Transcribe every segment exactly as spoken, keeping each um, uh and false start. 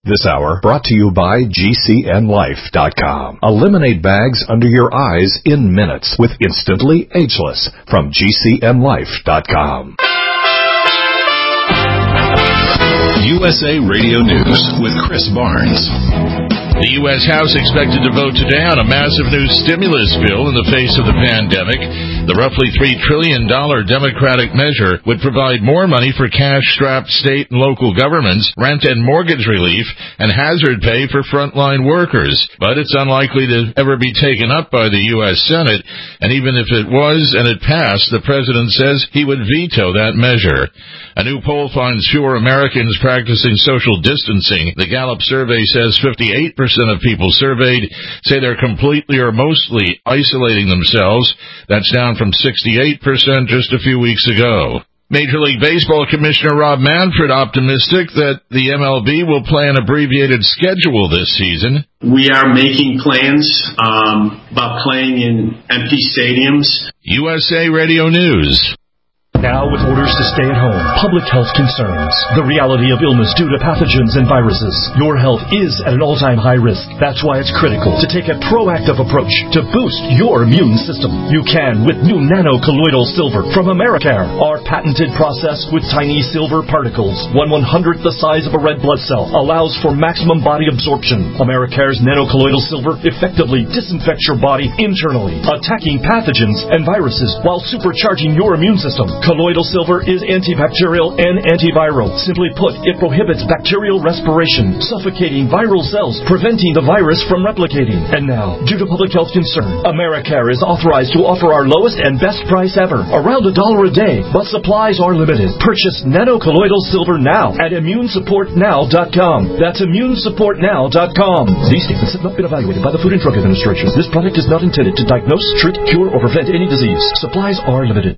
This hour brought to you by G C N Life dot com. Eliminate bags under your eyes in minutes with Instantly Ageless from G C N Life dot com. U S A Radio News with Chris Barnes. The U S House expected to vote today on a massive new stimulus bill in the face of the pandemic. The roughly three trillion dollars Democratic measure would provide more money for cash-strapped state and local governments, rent and mortgage relief, and hazard pay for frontline workers. But it's unlikely to ever be taken up by the U S Senate, and even if it was and it passed, the president says he would veto that measure. A new poll finds fewer Americans practicing social distancing. The Gallup survey says fifty-eight percent of people surveyed say they're completely or mostly isolating themselves. That's down from sixty-eight percent just a few weeks ago. Major League Baseball Commissioner Rob Manfred optimistic that the M L B will play an abbreviated schedule this season. We are making plans um, about playing in empty stadiums. U S A Radio News. Now with orders to stay at home, public health concerns, the reality of illness due to pathogens and viruses. Your health is at an all-time high risk. That's why it's critical to take a proactive approach to boost your immune system. You can with new nano-colloidal silver from Americare. Our patented process with tiny silver particles, one one-hundredth the size of a red blood cell, allows for maximum body absorption. Americare's nano-colloidal silver effectively disinfects your body internally, attacking pathogens and viruses while supercharging your immune system. Colloidal silver is antibacterial and antiviral. Simply put, it prohibits bacterial respiration, suffocating viral cells, preventing the virus from replicating. And now, due to public health concern, Americare is authorized to offer our lowest and best price ever, around a dollar a day, but supplies are limited. Purchase nano-colloidal silver now at immune support now dot com. That's immune support now dot com. These statements have not been evaluated by the Food and Drug Administration. This product is not intended to diagnose, treat, cure, or prevent any disease. Supplies are limited.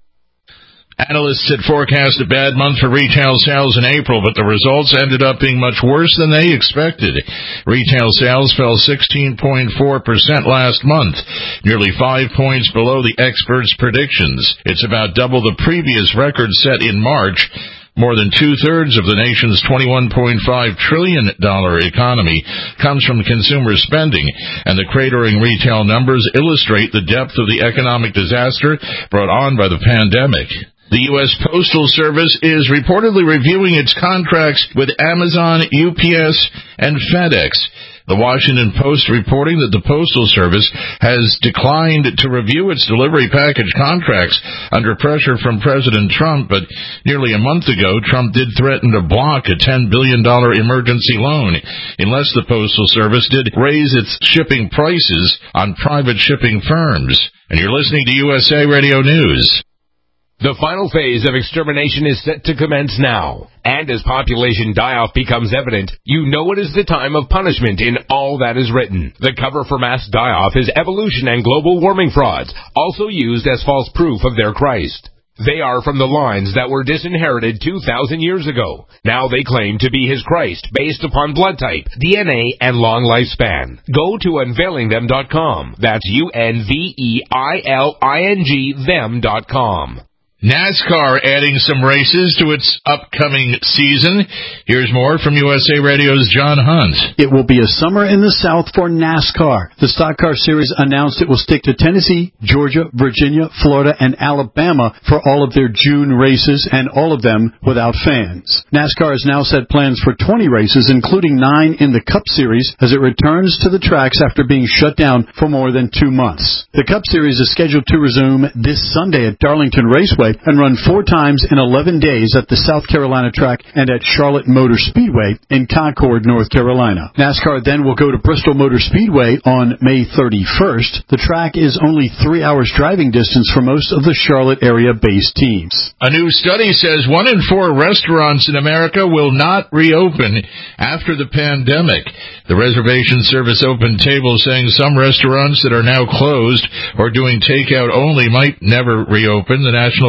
Analysts had forecast a bad month for retail sales in April, but the results ended up being much worse than they expected. Retail sales fell sixteen point four percent last month, nearly five points below the experts' predictions. It's about double the previous record set in March. More than two-thirds of the nation's twenty-one point five trillion dollars economy comes from consumer spending, and the cratering retail numbers illustrate the depth of the economic disaster brought on by the pandemic. The U S Postal Service is reportedly reviewing its contracts with Amazon, U P S, and FedEx. The Washington Post reporting that the Postal Service has declined to review its delivery package contracts under pressure from President Trump, but nearly a month ago, Trump did threaten to block a ten billion dollars emergency loan unless the Postal Service did raise its shipping prices on private shipping firms. And you're listening to U S A Radio News. The final phase of extermination is set to commence now. And as population die-off becomes evident, you know it is the time of punishment in all that is written. The cover for mass die-off is evolution and global warming frauds, also used as false proof of their Christ. They are from the lines that were disinherited two thousand years ago. Now they claim to be his Christ, based upon blood type, D N A, and long lifespan. Go to unveiling them dot com. That's U N V E I L I N G them dot com. NASCAR adding some races to its upcoming season. Here's more from U S A Radio's John Hunt. It will be a summer in the South for NASCAR. The Stock Car Series announced it will stick to Tennessee, Georgia, Virginia, Florida, and Alabama for all of their June races, and all of them without fans. NASCAR has now set plans for twenty races, including nine in the Cup Series, as it returns to the tracks after being shut down for more than two months. The Cup Series is scheduled to resume this Sunday at Darlington Raceway and run four times in eleven days at the South Carolina track and at Charlotte Motor Speedway in Concord, North Carolina. NASCAR then will go to Bristol Motor Speedway on May thirty-first. The track is only three hours driving distance for most of the Charlotte area-based teams. A new study says one in four restaurants in America will not reopen after the pandemic. The reservation service opened tables saying some restaurants that are now closed or doing takeout only might never reopen. The National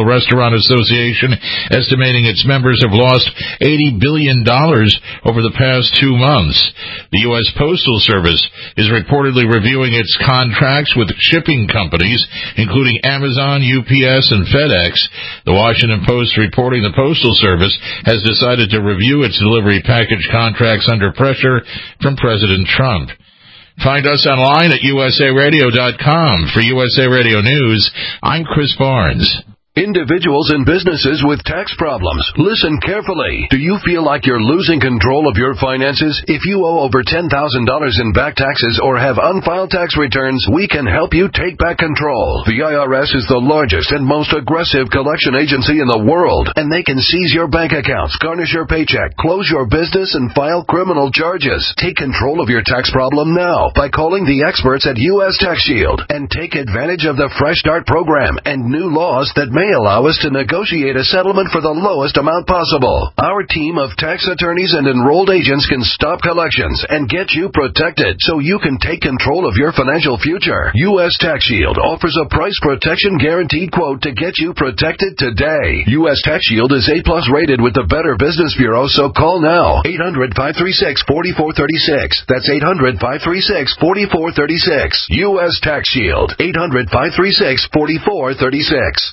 Restaurant Association estimating its members have lost eighty billion dollars over the past two months. The U S Postal Service is reportedly reviewing its contracts with shipping companies, including Amazon, U P S, and FedEx. The Washington Post reporting the Postal Service has decided to review its delivery package contracts under pressure from President Trump. Find us online at U S A radio dot com. For U S A Radio News, I'm Chris Barnes. Individuals and businesses with tax problems, listen carefully. Do you feel like you're losing control of your finances? If you owe over ten thousand dollars in back taxes or have unfiled tax returns, we can help you take back control. The I R S is the largest and most aggressive collection agency in the world, and they can seize your bank accounts, garnish your paycheck, close your business, and file criminal charges. Take control of your tax problem now by calling the experts at U S Tax Shield and take advantage of the Fresh Start program and new laws that may allow us to negotiate a settlement for the lowest amount possible. Our team of tax attorneys and enrolled agents can stop collections and get you protected so you can take control of your financial future. U S Tax Shield offers a price protection guaranteed quote to get you protected today. U S Tax Shield is A plus rated with the Better Business Bureau, so call now. eight hundred, five three six, four four three six. That's eight hundred, five three six, four four three six. U S Tax Shield. eight hundred, five three six, four four three six.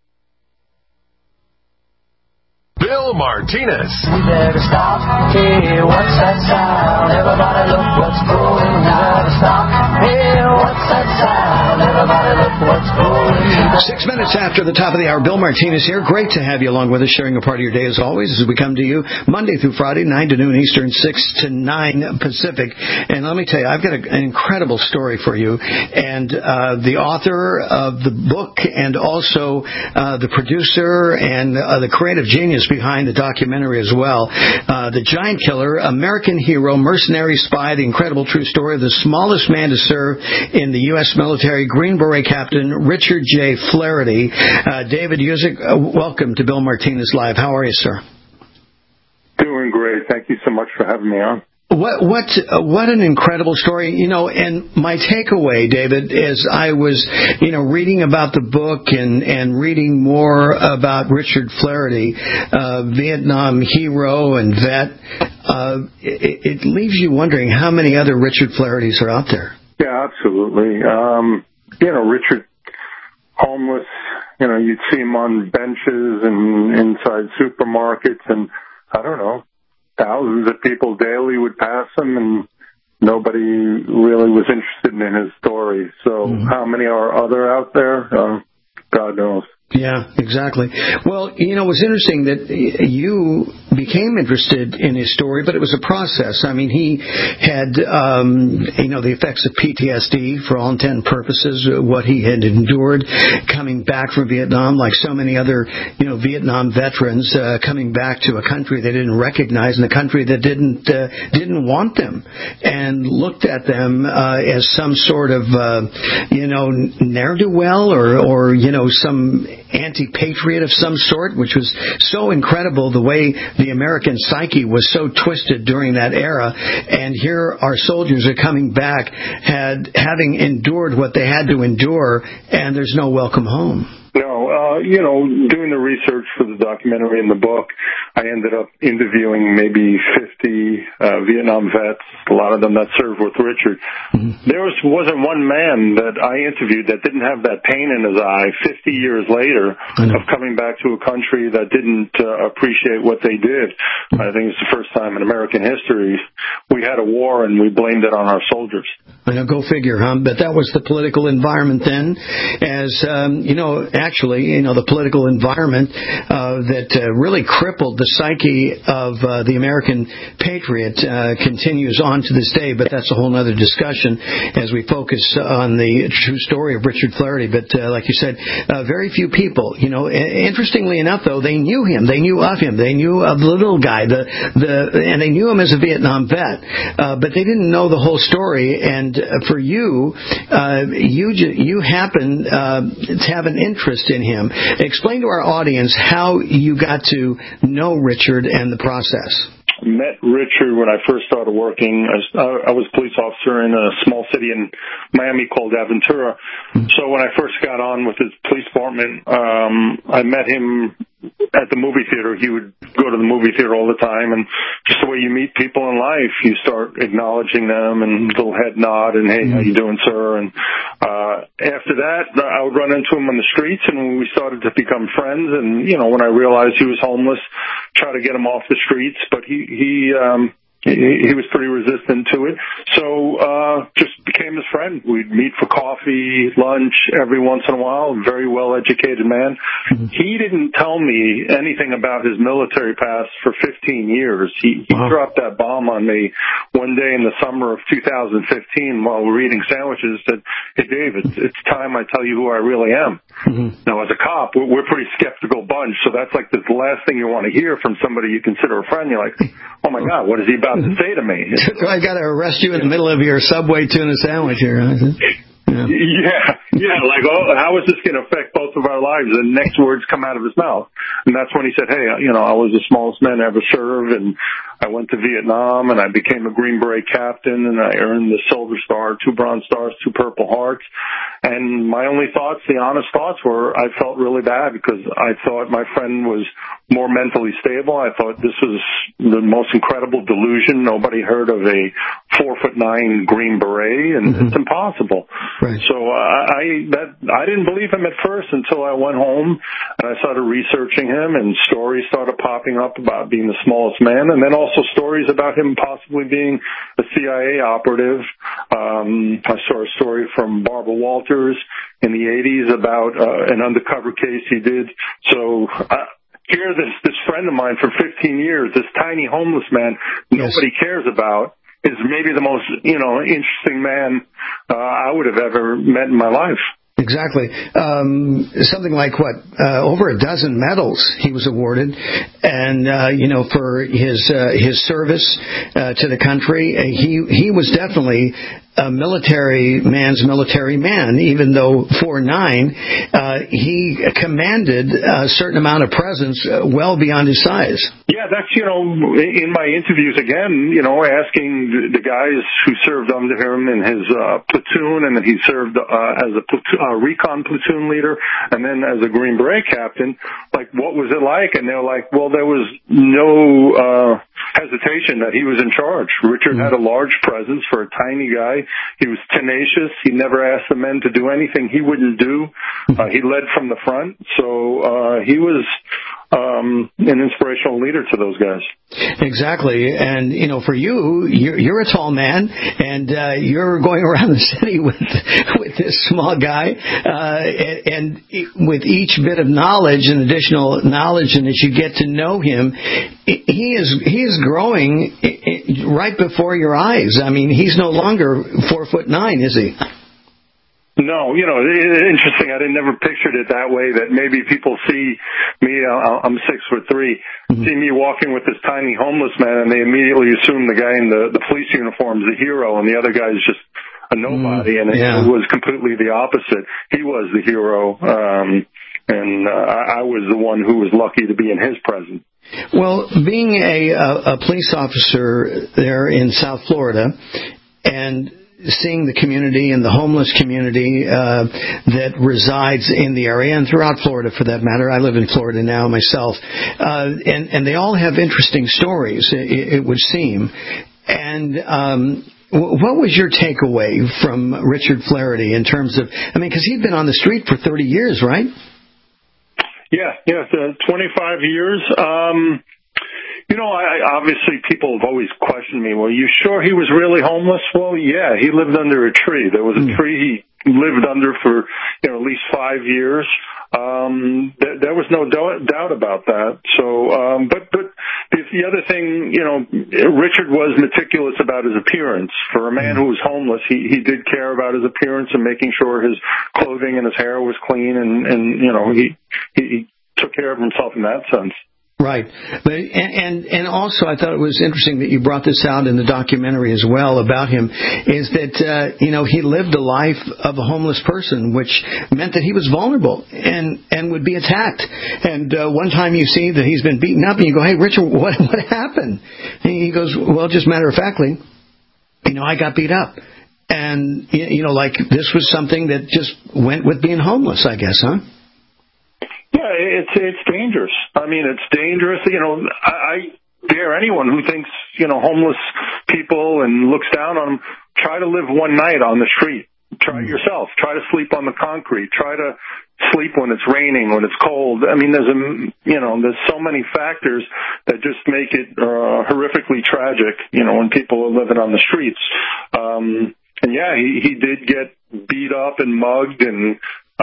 Bill Martinez. We better stop. Hey, what's that sound? Everybody look what's going on. We better stop. Hey, what's that sound? Everybody look what's going on. Six minutes after the top of the hour, Bill Martinez here. Great to have you along with us, sharing a part of your day as always, as we come to you Monday through Friday, nine to noon Eastern, six to nine Pacific. And let me tell you, I've got a, an incredible story for you. And uh, the author of the book and also uh, the producer and uh, the creative genius behind the documentary as well. Uh, the Giant Killer, American Hero, Mercenary Spy, the incredible true story of the smallest man to serve in the U S military, Green Beret Captain Richard J. Flaherty. Uh, David Usick, uh, welcome to Bill Martinez Live. How are you, sir? Doing great. Thank you so much for having me on. What what uh, what an incredible story, you know, and my takeaway, David, is I was, you know, reading about the book and, and reading more about Richard Flaherty, uh, Vietnam hero and vet. Uh, it, it leaves you wondering how many other Richard Flahertys are out there. Yeah, absolutely. Um, you know, Richard, homeless, you know, you'd see him on benches and inside supermarkets and, I don't know, thousands of people daily would pass him, and nobody really was interested in his story. So mm-hmm. How many are other out there? Uh, God knows. Yeah, exactly. Well, you know, it was interesting that you became interested in his story, but it was a process. I mean, he had, um, you know, the effects of P T S D for all intent and purposes, what he had endured coming back from Vietnam, like so many other, you know, Vietnam veterans uh, coming back to a country they didn't recognize and a country that didn't uh, didn't want them and looked at them uh, as some sort of, uh, you know, ne'er-do-well or, or, you know, some anti-patriot of some sort, which was so incredible, the way the American psyche was so twisted during that era. And here our soldiers are coming back, had having endured what they had to endure, and there's no welcome home. No, uh, you know, doing the research for the documentary and the book, I ended up interviewing maybe fifty uh, Vietnam vets, a lot of them that served with Richard. Mm-hmm. There was, wasn't one man that I interviewed that didn't have that pain in his eye fifty years later of coming back to a country that didn't uh, appreciate what they did. Mm-hmm. I think it's the first time in American history we had a war and we blamed it on our soldiers. I know, go figure, huh? But that was the political environment then, as, um, you know, actually, you know, the political environment uh, that uh, really crippled the psyche of uh, the American patriot uh, continues on to this day, but that's a whole other discussion as we focus on the true story of Richard Flaherty. But uh, like you said, uh, very few people, you know, interestingly enough, though, they knew him. They knew of him. They knew of the little guy, the the, and they knew him as a Vietnam vet, uh, but they didn't know the whole story. And for you, uh, you you happen uh, to have an interest in him. Explain to our audience how you got to know Richard and the process. met Richard when I first started working. I was, I was a police officer in a small city in Miami called Aventura. So when I first got on with his police department, um, I met him at the movie theater. He would go to the movie theater all the time, and just the way you meet people in life, you start acknowledging them and little head nod and, hey, how you doing, sir? And uh, after that, I would run into him on the streets, and we started to become friends. And, you know, when I realized he was homeless, try to get him off the streets, but he, he, um, He, he was pretty resistant to it, so uh just became his friend. We'd meet for coffee, lunch every once in a while. Very well-educated man. Mm-hmm. He didn't tell me anything about his military past for fifteen years. He, he wow. dropped that bomb on me one day in the summer of two thousand fifteen while we were eating sandwiches. Said, "Hey, Dave, it's, it's time I tell you who I really am." Mm-hmm. Now, as a cop, we're, we're a pretty skeptical bunch, so that's like the last thing you want to hear from somebody you consider a friend. You're like, "Oh my God, what is he about to say to me?" I got to arrest you in the middle of your Subway tuna sandwich here. Huh? Yeah. yeah, yeah, like, oh, how is this going to affect both of our lives? The next words come out of his mouth. And that's when he said, hey, you know, I was the smallest man to ever serve, and I went to Vietnam, and I became a Green Beret captain, and I earned the Silver Star, two Bronze Stars, two Purple Hearts. And my only thoughts, the honest thoughts were, I felt really bad because I thought my friend was more mentally stable. I thought this was the most incredible delusion. Nobody heard of a four foot nine Green Beret, and mm-hmm. it's impossible. Right. So uh, I that I didn't believe him at first until I went home and I started researching him, and stories started popping up about being the smallest man, and then also stories about him possibly being a C I A operative. Um, I saw a story from Barbara Walters in the eighties about uh, an undercover case he did. So uh, here, this this friend of mine for fifteen years, this tiny homeless man nobody yes. cares about, is maybe the most, you know, interesting man uh, I would have ever met in my life. Exactly. Um, something like what, uh, over a dozen medals he was awarded, and uh, you know, for his uh, his service uh, to the country. He he was definitely a military man's military man. Even though four nine, uh, he commanded a certain amount of presence uh, well beyond his size. Yeah, that's, you know, in my interviews again, you know, asking the guys who served under him in his uh, platoon, and then he served uh, as a platoon, uh, recon platoon leader, and then as a Green Beret captain, like, what was it like? And they're like, well, there was no uh, hesitation that he was in charge. Richard mm-hmm. had a large presence for a tiny guy. He was tenacious. He never asked the men to do anything he wouldn't do. Uh, he led from the front, so uh, he was um, an inspirational leader to those guys. Exactly. And, you know, for you, you're, you're a tall man, and uh, you're going around the city with with this small guy, uh, and, and with each bit of knowledge and additional knowledge, and as you get to know him, he is he is growing right before your eyes. I mean, he's no longer four foot nine, is he? No, you know, it's interesting. I didn't never pictured it that way, that maybe people see me, uh, I'm six foot three, mm-hmm. see me walking with this tiny homeless man, and they immediately assume the guy in the, the police uniform is a hero, and the other guy is just a nobody, mm, and it, yeah. it was completely the opposite. He was the hero, um, and uh, I was the one who was lucky to be in his presence. Well, being a, a, a police officer there in South Florida, and seeing the community and the homeless community uh, that resides in the area and throughout Florida, for that matter. I live in Florida now myself, uh, and and they all have interesting stories, it, it would seem. And um, what was your takeaway from Richard Flaherty in terms of, I mean, because he'd been on the street for thirty years, right? Yeah, yeah, uh, twenty-five years. Um, You know, I, obviously people have always questioned me, well, you sure he was really homeless? Well, yeah, he lived under a tree. There was a tree he lived under for, you know, at least five years. Um, th- there was no do- doubt about that. So, um, but, but the, the other thing, you know, Richard was meticulous about his appearance. For a man who was homeless, he, he did care about his appearance and making sure his clothing and his hair was clean, and, and you know, he, he, he took care of himself in that sense. Right. But, and, and and also I thought it was interesting that you brought this out in the documentary as well about him, is that, uh, you know, he lived a life of a homeless person, which meant that he was vulnerable and, and would be attacked. And uh, one time you see that he's been beaten up and you go, hey, Richard, what, what happened? And he goes, well, just matter of factly, you know, I got beat up. And, you know, like this was something that just went with being homeless, I guess, huh? Yeah, it's it's dangerous. I mean, it's dangerous. You know, I, I dare anyone who thinks, you know, homeless people and looks down on them, try to live one night on the street. Try it yourself. Try to sleep on the concrete. Try to sleep when it's raining, when it's cold. I mean, there's a, you know, there's so many factors that just make it uh, horrifically tragic, you know, when people are living on the streets. Um, and yeah, he, he did get beat up and mugged, and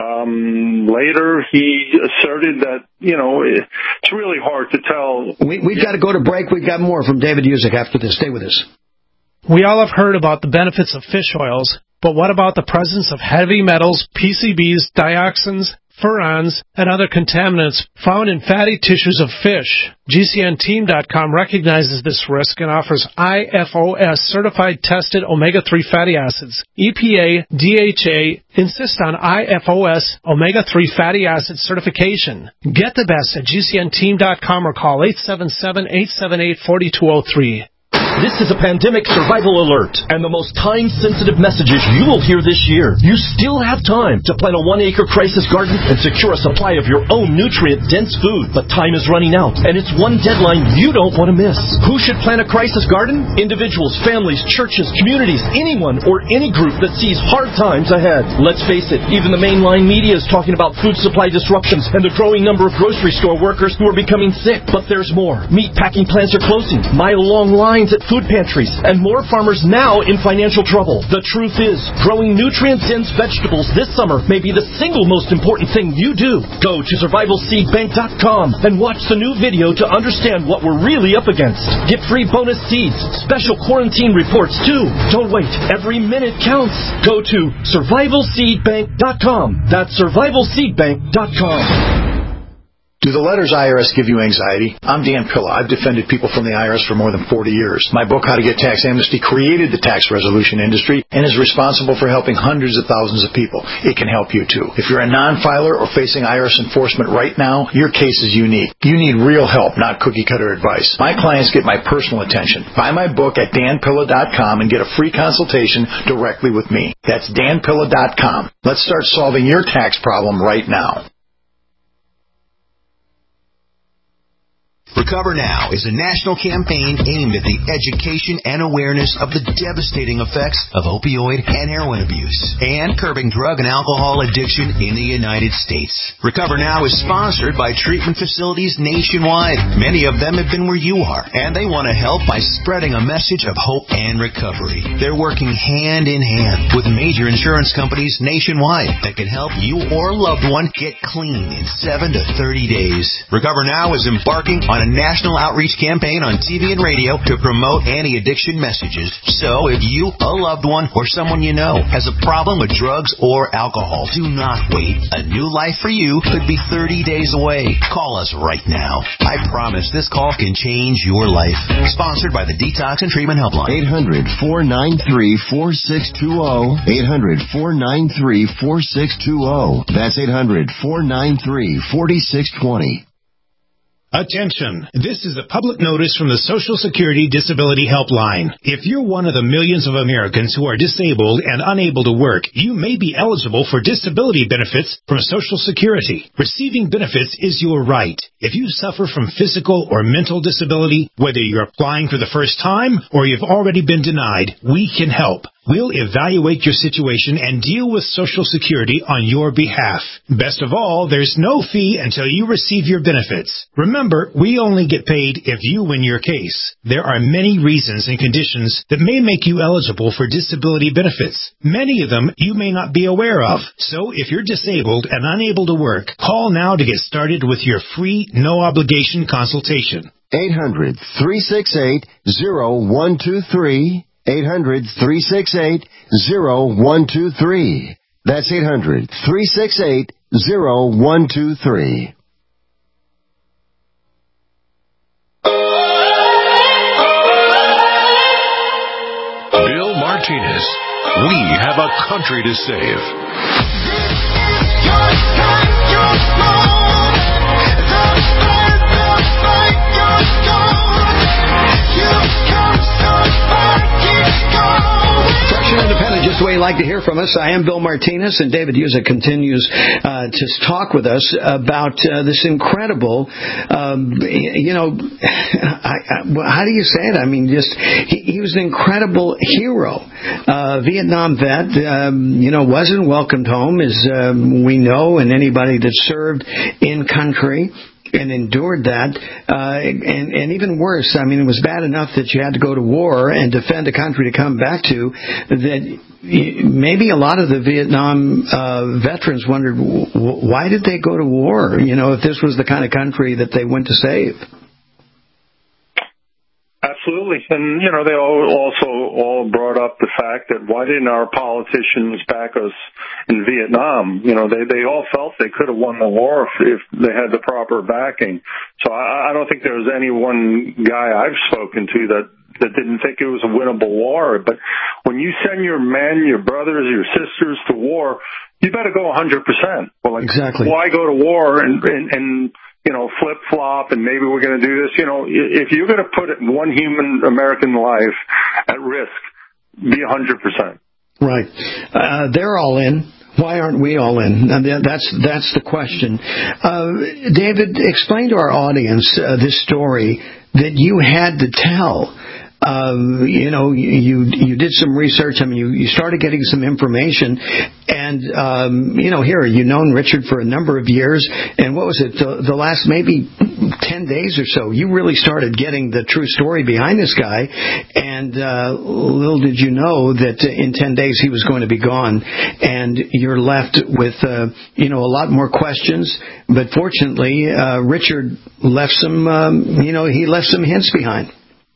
Um, later, he asserted that, you know, it's really hard to tell. We, we've got to go to break. We've got more from David Usick after this. Stay with us. We all have heard about the benefits of fish oils, but what about the presence of heavy metals, P C Bs, dioxins, furans, and other contaminants found in fatty tissues of fish? G C N team dot com recognizes this risk and offers I F O S certified tested omega three fatty acids. E P A, D H A insist on I F O S omega three fatty acid certification. Get the best at G C N team dot com or call eight seven seven, eight seven eight, four two zero three. This is a pandemic survival alert, and the most time-sensitive messages you will hear this year. You still have time to plant a one-acre crisis garden and secure a supply of your own nutrient-dense food. But time is running out, and it's one deadline you don't want to miss. Who should plant a crisis garden? Individuals, families, churches, communities, anyone or any group that sees hard times ahead. Let's face it, even the mainline media is talking about food supply disruptions and the growing number of grocery store workers who are becoming sick. But there's more. Meat packing plants are closing, mile-long lines at food pantries, and more farmers now in financial trouble. The truth is, growing nutrient-dense vegetables this summer may be the single most important thing you do. Go to survival seed bank dot com and watch the new video to understand what we're really up against. Get free bonus seeds, special quarantine reports too. Don't wait. Every minute counts. Go to survival seed bank dot com. That's survival seed bank dot com. Do the letters I R S give you anxiety? I'm Dan Pilla. I've defended people from the I R S for more than forty years. My book, How to Get Tax Amnesty, created the tax resolution industry and is responsible for helping hundreds of thousands of people. It can help you too. If you're a non-filer or facing I R S enforcement right now, your case is unique. You need real help, not cookie-cutter advice. My clients get my personal attention. Buy my book at dan pilla dot com and get a free consultation directly with me. That's dan pilla dot com. Let's start solving your tax problem right now. Recover Now is a national campaign aimed at the education and awareness of the devastating effects of opioid and heroin abuse and curbing drug and alcohol addiction in the United States. Recover Now is sponsored by treatment facilities nationwide. Many of them have been where you are, and they want to help by spreading a message of hope and recovery. They're working hand in hand with major insurance companies nationwide that can help you or a loved one get clean in seven to thirty days. Recover Now is embarking on a national outreach campaign on T V and radio to promote anti-addiction messages. So if you, a loved one, or someone you know has a problem with drugs or alcohol, do not wait. A new life for you could be thirty days away. Call us right now. I promise this call can change your life. Sponsored by the Detox and Treatment Helpline. eight hundred, four nine three, four six two zero. eight hundred, four nine three, four six two zero. That's eight hundred, four nine three, four six two zero. Attention! This is a public notice from the Social Security Disability Helpline. If you're one of the millions of Americans who are disabled and unable to work, you may be eligible for disability benefits from Social Security. Receiving benefits is your right. If you suffer from physical or mental disability, whether you're applying for the first time or you've already been denied, we can help. We'll evaluate your situation and deal with Social Security on your behalf. Best of all, there's no fee until you receive your benefits. Remember, we only get paid if you win your case. There are many reasons and conditions that may make you eligible for disability benefits. Many of them you may not be aware of. So if you're disabled and unable to work, call now to get started with your free, no-obligation consultation. eight hundred, three six eight, zero one two three. eight hundred, three six eight, zero one two three. That's eight hundred, three six eight, zero one two three. Martinez. We have a country to save. Fresh and independent, just the way you like to hear from us. I am Bill Martinez, and David Uza continues uh, to talk with us about uh, this incredible, um, you know, I, I, how do you say it? I mean, just he, he was an incredible hero. Uh, Vietnam vet, um, you know, wasn't welcomed home, as um, we know, and anybody that served in country and endured that, uh, and, and even worse, I mean, it was bad enough that you had to go to war and defend a country to come back to, that maybe a lot of the Vietnam uh, veterans wondered, why did they go to war, you know, if this was the kind of country that they went to save? Absolutely. And, you know, they all also all brought up the fact that why didn't our politicians back us in Vietnam? You know, they, they all felt they could have won the war if, if they had the proper backing. So I, I don't think there was any one guy I've spoken to that, that didn't think it was a winnable war. But when you send your men, your brothers, your sisters to war, you better go one hundred percent. Well, like, exactly. Why go to war and, and, and you know, flip-flop and maybe we're going to do this? You know, if you're going to put one human American life at risk, be one hundred percent. Right. Uh, they're all in. Why aren't we all in? That's that's the question. Uh, David, explain to our audience uh, this story that you had to tell. Um, you know, you you did some research. I mean, you, you started getting some information, and um, you know, here you've known Richard for a number of years. And what was it? The, the last maybe ten days or so, you really started getting the true story behind this guy. And uh, little did you know that in ten days he was going to be gone, and you're left with uh, you know a lot more questions. But fortunately, uh, Richard left some. Um, you know, he left some hints behind.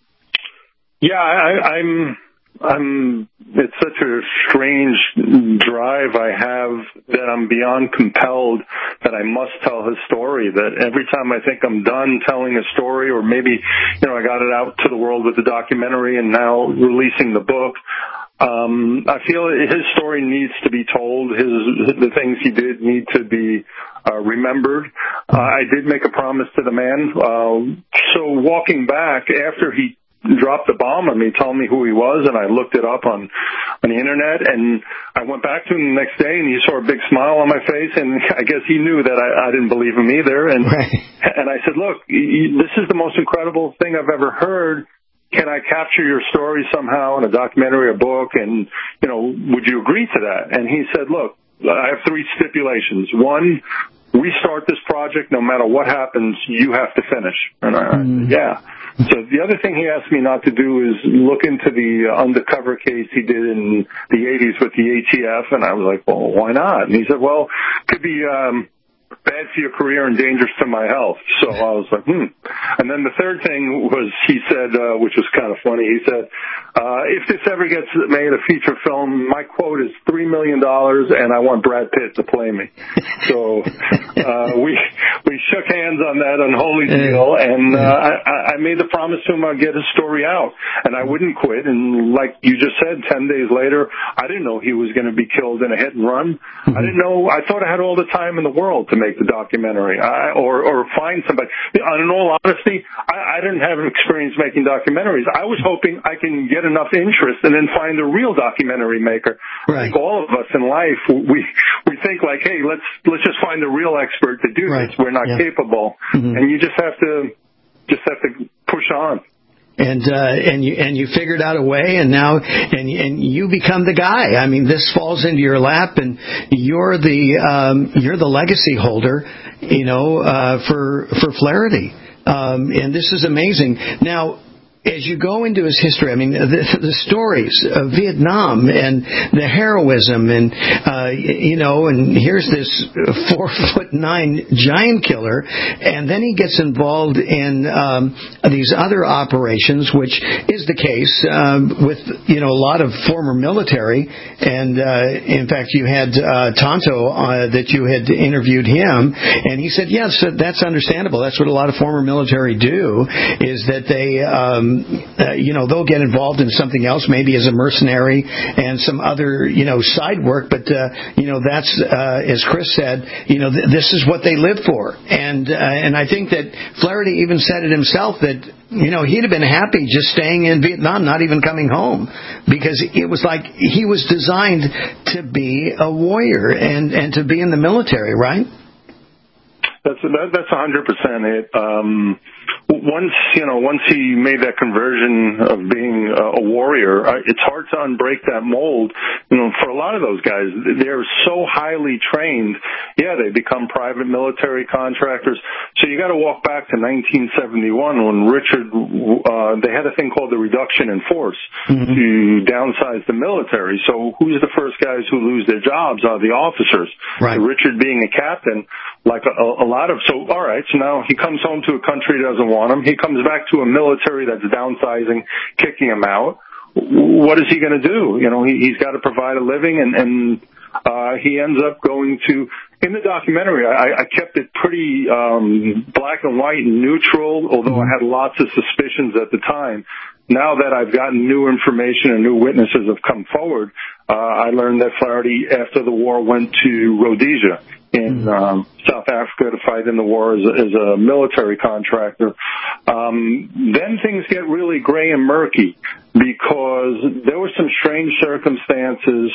Yeah, I, I'm, I'm, it's such a strange drive I have that I'm beyond compelled that I must tell his story, that every time I think I'm done telling a story, or maybe, you know, I got it out to the world with the documentary and now releasing the book, um, I feel his story needs to be told. His, the things he did need to be uh, remembered. Uh, I did make a promise to the man. Uh, so walking back after he dropped the bomb on me, told me who he was, and I looked it up on on the internet, and I went back to him the next day, and he saw a big smile on my face, and I guess he knew that I, I didn't believe him either, and right. and I said, look, this is the most incredible thing I've ever heard. Can I capture your story somehow in a documentary or book, and, you know, would you agree to that? And he said, look, I have three stipulations. One, we start this project, no matter what happens, you have to finish. And I, mm. yeah. So the other thing he asked me not to do is look into the uh, undercover case he did in the eighties with the A T F, and I was like, well, why not? And he said, well, could be um, bad for your career and dangerous to my health. So I was like, hmm. And then the third thing was, he said, uh, which was kind of funny, he said, uh, if this ever gets made a feature film, my quote is three million dollars, and I want Brad Pitt to play me. So uh, we we shook hands on that unholy deal, and uh, I, I made the promise to him I'd get his story out, and I wouldn't quit. And like you just said, ten days later, I didn't know he was going to be killed in a hit and run. Mm-hmm. I didn't know. I thought I had all the time in the world to make the documentary, I, or or find somebody. In all honesty, I, I didn't have experience making documentaries. I was hoping I can get enough interest and then find a real documentary maker. Right. I think all of us in life, we we think like, hey, let's let's just find a real expert to do right. this. We're not yeah. capable, mm-hmm. and you just have to just have to push on. And uh, and you and you figured out a way, and now and and you become the guy. I mean, this falls into your lap, and you're the um, you're the legacy holder, you know, uh, for for Flaherty. Um, and this is amazing. Now, as you go into his history, I mean, the, the stories of Vietnam and the heroism, and uh, you know, and here's this four foot nine giant killer, and then he gets involved in um, these other operations, which is the case um, with you know a lot of former military, and uh, in fact, you had uh, Tonto uh, that you had interviewed him, and he said, yes, that's understandable. That's what a lot of former military do, is that they um, um, uh, you know, they'll get involved in something else, maybe as a mercenary and some other, you know, side work. But, uh, you know, that's, uh, as Chris said, you know, th- this is what they live for. And, uh, and I think that Flaherty even said it himself that, you know, he'd have been happy just staying in Vietnam, not even coming home, because it was like he was designed to be a warrior and, and to be in the military, right? That's that, that's a hundred percent it. Um, once you know, once he made that conversion of being a, a warrior, uh, it's hard to unbreak that mold. You know, for a lot of those guys, they're so highly trained. Yeah, they become private military contractors. So you got to walk back to nineteen seventy-one when Richard. Uh, they had a thing called the reduction in force mm-hmm. to downsize the military. So who's the first guys who lose their jobs are the officers. Right. So Richard being a captain. Like a, a lot of, so all right, so now he comes home to a country that doesn't want him. He comes back to a military that's downsizing, kicking him out. What is he going to do? You know, he, he's got to provide a living, and, and uh, he ends up going to, in the documentary, I, I kept it pretty um, black and white and neutral, although I had lots of suspicions at the time. Now that I've gotten new information and new witnesses have come forward, uh, I learned that Flaherty, after the war, went to Rhodesia in um, South Africa to fight in the war as a, as a military contractor. Um, then things get really gray and murky because there were some strange circumstances,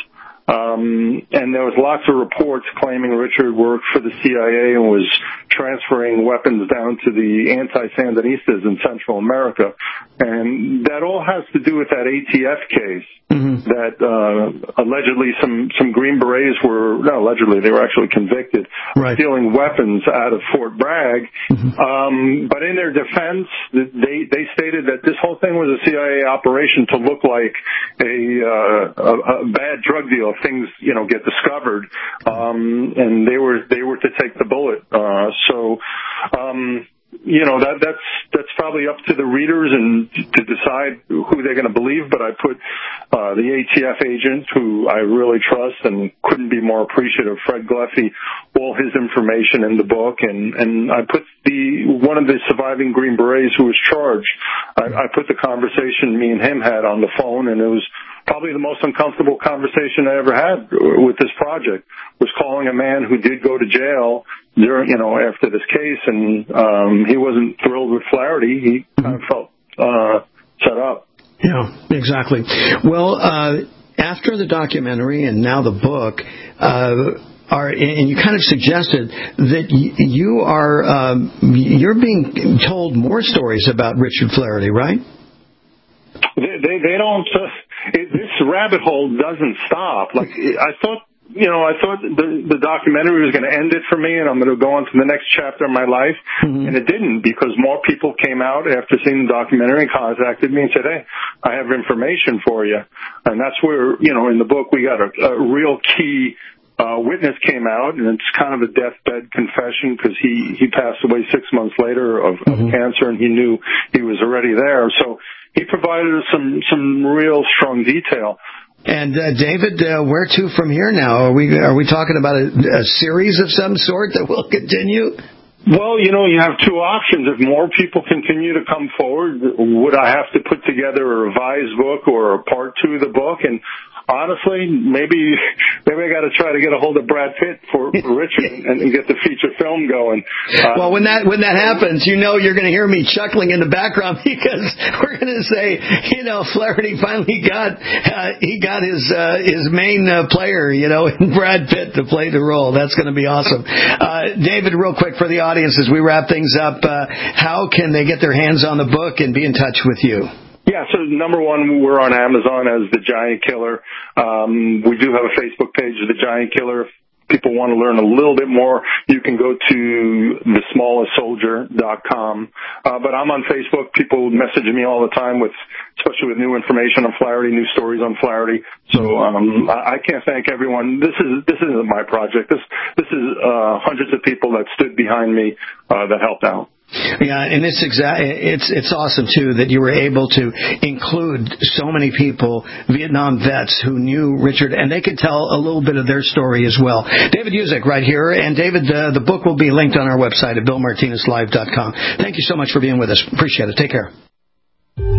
um, and there was lots of reports claiming Richard worked for the C I A and was transferring weapons down to the anti-Sandinistas in Central America. And that all has to do with that A T F case. Mm-hmm. That uh, allegedly some, some Green Berets were, not allegedly, they were actually convicted right. of stealing weapons out of Fort Bragg. Mm-hmm. Um, but in their defense, they, they stated that this whole thing was a C I A operation to look like a, uh, a, a bad drug deal if things, you know, get discovered. Um, and they were, they were to take the bullet. Uh, so, um, you know, that, that's, that's probably up to the readers and to decide who they're going to believe, but I put, uh, the A T F agent, who I really trust and couldn't be more appreciative, Fred Gleffy, all his information in the book, and, and I put the, one of the surviving Green Berets who was charged, I, I put the conversation me and him had on the phone, and it was probably the most uncomfortable conversation I ever had with this project, was calling a man who did go to jail during, you know, after this case, and um, he wasn't thrilled with Flaherty. He kind of felt uh, set up. Yeah, exactly. Well, uh, after the documentary and now the book, uh, are, and you kind of suggested that you are um, you're being told more stories about Richard Flaherty, right? They they, they don't. Uh, it, this rabbit hole doesn't stop. Like I thought. You know, I thought the, the documentary was going to end it for me, and I'm going to go on to the next chapter of my life, mm-hmm. and it didn't, because more people came out after seeing the documentary and contacted me and said, hey, I have information for you. And that's where, you know, in the book we got a, a real key uh, witness came out, and it's kind of a deathbed confession, because he, he passed away six months later of, mm-hmm. of cancer, and he knew he was already there. So he provided us some, some real strong detail. And uh, David, uh, where to from here now? Are we are we talking about a, a series of some sort that will continue? Well, you know, you have two options. If more people continue to come forward, would I have to put together a revised book or a part two of the book? And honestly, maybe maybe I got to try to get a hold of Brad Pitt for, for Richard and, and get the feature film going. Uh, well, when that when that happens, you know you're going to hear me chuckling in the background, because we're going to say, you know, Flaherty finally got uh, he got his uh, his main uh, player, you know, in Brad Pitt to play the role. That's going to be awesome. Uh, David, real quick for the audience as we wrap things up, uh, how can they get their hands on the book and be in touch with you? Yeah, so number one, we're on Amazon as The Giant Killer. Um, we do have a Facebook page, The Giant Killer. If people want to learn a little bit more, you can go to the smallest soldier dot com. Uh, but I'm on Facebook. People message me all the time with, especially with new information on Flaherty, new stories on Flaherty. So, um, I, I can't thank everyone. This is, this isn't my project. This, this is, uh, hundreds of people that stood behind me, uh, that helped out. Yeah, and it's exact. It's it's awesome too that you were able to include so many people, Vietnam vets who knew Richard, and they could tell a little bit of their story as well. David Usick, right here, and David, uh, the book will be linked on our website at bill martinez live dot com. Thank you so much for being with us. Appreciate it. Take care.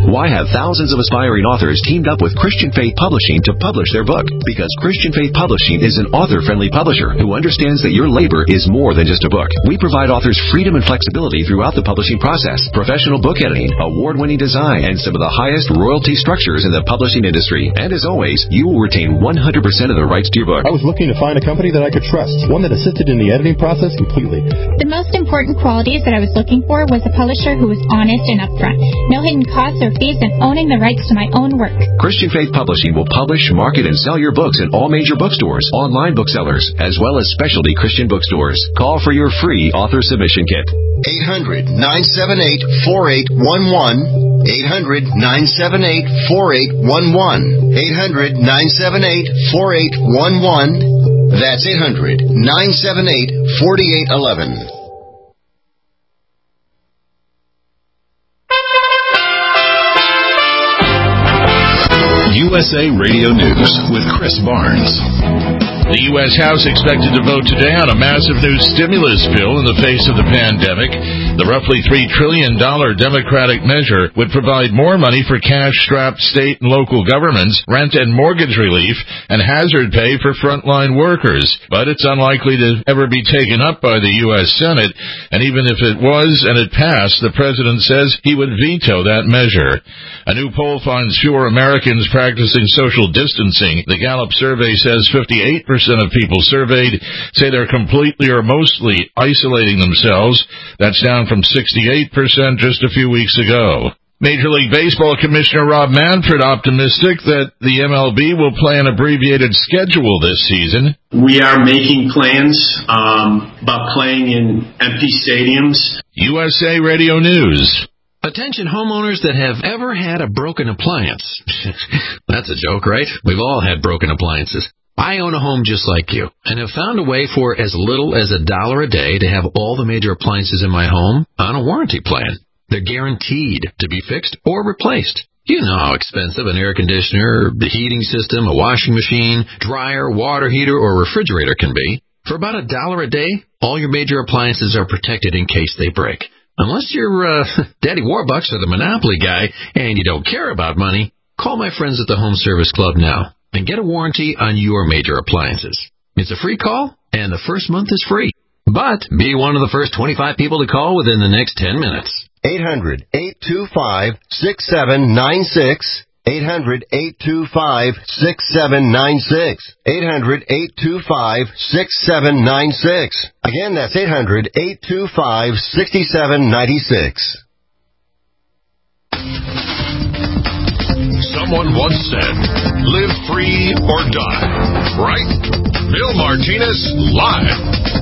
Why have thousands of aspiring authors teamed up with Christian Faith Publishing to publish their book? Because Christian Faith Publishing is an author-friendly publisher who understands that your labor is more than just a book. We provide authors freedom and flexibility throughout the publishing process, professional book editing, award-winning design, and some of the highest royalty structures in the publishing industry. And as always, you will retain one hundred percent of the rights to your book. I was looking to find a company that I could trust, one that assisted in the editing process completely. The most important qualities that I was looking for was a publisher who was honest and upfront. No hidden costs or fees, and owning the rights to my own work. Christian Faith Publishing will publish, market, and sell your books in all major bookstores, online booksellers, as well as specialty Christian bookstores. Call for your free author submission kit. eight hundred, nine seven eight, four eight one one. eight hundred, nine seven eight, four eight one one. eight hundred, nine seven eight, four eight one one. That's eight hundred, nine seven eight, four eight one one. U S A Radio News with Chris Barnes. The U S House expected to vote today on a massive new stimulus bill in the face of the pandemic. The roughly three trillion dollars Democratic measure would provide more money for cash-strapped state and local governments, rent and mortgage relief, and hazard pay for frontline workers. But it's unlikely to ever be taken up by the U S Senate, and even if it was and it passed, the president says he would veto that measure. A new poll finds fewer Americans practicing social distancing. The Gallup survey says fifty-eight percent of people surveyed say they're completely or mostly isolating themselves. That's down from sixty-eight percent just a few weeks ago. Major League Baseball Commissioner Rob Manfred optimistic that the M L B will play an abbreviated schedule this season. We are making plans um, about playing in empty stadiums. U S A Radio News. Attention homeowners that have ever had a broken appliance. That's a joke, right? We've all had broken appliances. I own a home just like you and have found a way for as little as a dollar a day to have all the major appliances in my home on a warranty plan. They're guaranteed to be fixed or replaced. You know how expensive an air conditioner, the heating system, a washing machine, dryer, water heater, or refrigerator can be. For about a dollar a day, all your major appliances are protected in case they break. Unless you're uh, Daddy Warbucks or the Monopoly guy and you don't care about money, call my friends at the Home Service Club now and get a warranty on your major appliances. It's a free call, and the first month is free. But be one of the first twenty-five people to call within the next ten minutes. eight hundred, eight two five, six seven nine six. eight hundred, eight two five, six seven nine six. eight hundred, eight two five, six seven nine six. Again, that's eight hundred, eight two five, six seven nine six. Someone once said, live free or die. Right? Bill Martinez, live.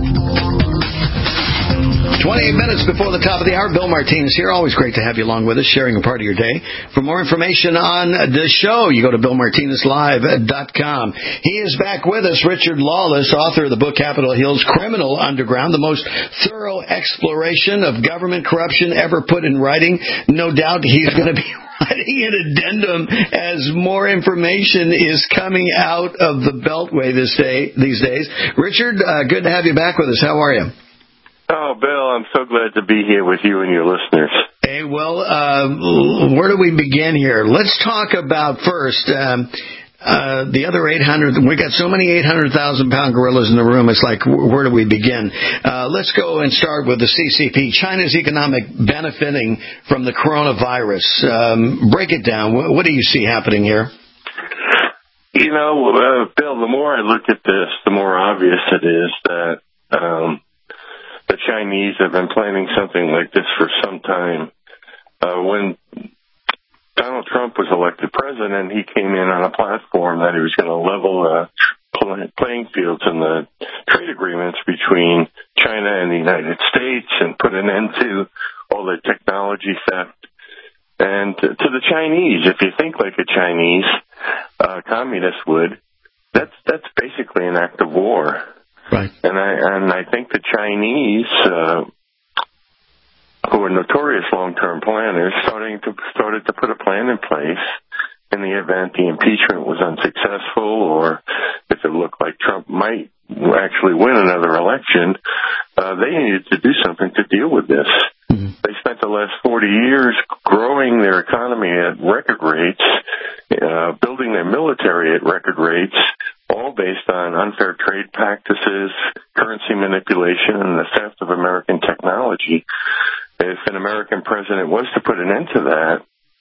twenty-eight minutes before the top of the hour, Bill Martinez here. Always great to have you along with us, sharing a part of your day. For more information on the show, you go to bill martinez live dot com. He is back with us, Richard Lawless, author of the book Capitol Hill's Criminal Underground, the most thorough exploration of government corruption ever put in writing. No doubt he's going to be writing an addendum as more information is coming out of the Beltway this day, these days. Richard, uh, good to have you back with us. How are you? Oh, Bill, I'm so glad to be here with you and your listeners. Hey, well, uh, where do we begin here? Let's talk about first um, uh, the other eight hundred. We got so many eight hundred thousand pound gorillas in the room. It's like, where do we begin? Uh, let's go and start with the C C P. China's economic benefiting from the coronavirus. Um, break it down. What, what do you see happening here? You know, uh, Bill, the more I look at this, the more obvious it is that um, the Chinese have been planning something like this for some time. Uh, when Donald Trump was elected president, he came in on a platform that he was going to level uh, playing fields in the trade agreements between China and the United States and put an end to all the technology theft. And to, to the Chinese, if you think like a Chinese uh, communist would, that's that's basically an act of war. Right. And I and I think the Chinese, uh, who are notorious long-term planners, starting to started to put a plan in place in the event the impeachment was unsuccessful, or if it looked like Trump might actually win another election. Uh, they needed to do something to deal with this. Mm-hmm. They spent the last forty years growing their economy at record rates, uh, building their military at record rates, all based on unfair trade practices, currency manipulation, and the theft of American technology. If an American president was to put an end to that,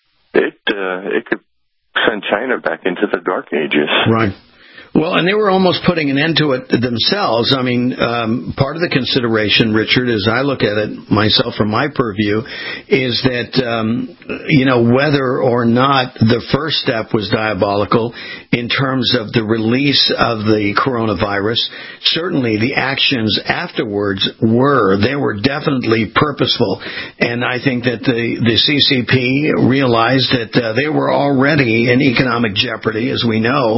it uh, it could send China back into the dark ages. Right. Well, and they were almost putting an end to it themselves. I mean, um, part of the consideration, Richard, as I look at it myself from my purview, is that, um, you know, whether or not the first step was diabolical in terms of the release of the coronavirus, certainly the actions afterwards were. They were definitely purposeful. And I think that the, the C C P realized that uh, they were already in economic jeopardy, as we know,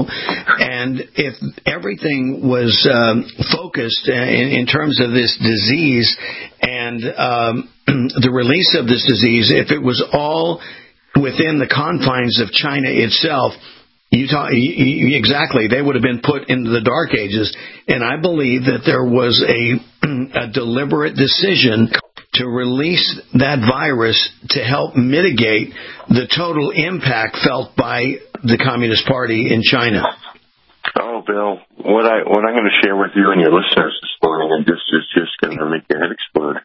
and if everything was um, focused in, in terms of this disease and um, the release of this disease, if it was all within the confines of China itself, you talk, you, exactly, they would have been put into the dark ages. And I believe that there was a, a deliberate decision to release that virus to help mitigate the total impact felt by the Communist Party in China. Oh, Bill, what I what I'm going to share with you and your listeners this morning, and this is just going to make your head explode.